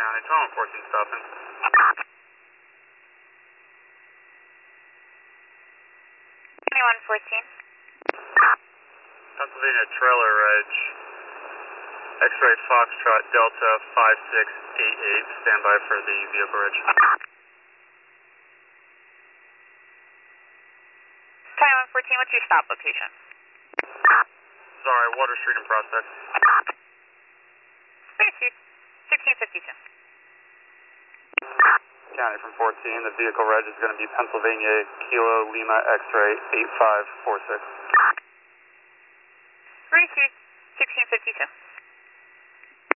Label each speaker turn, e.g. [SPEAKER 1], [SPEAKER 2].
[SPEAKER 1] County, 2114 stopping.
[SPEAKER 2] 2114.
[SPEAKER 1] Pennsylvania Trailer Reg. X-ray Foxtrot Delta 5688. Stand by for the vehicle reg.
[SPEAKER 2] 2114, what's your stop location?
[SPEAKER 1] Sorry, Water Street and Prospect.
[SPEAKER 2] 1652.
[SPEAKER 1] County from 14. The vehicle reg is going to be Pennsylvania Kilo Lima X-ray 8546.
[SPEAKER 2] 1652.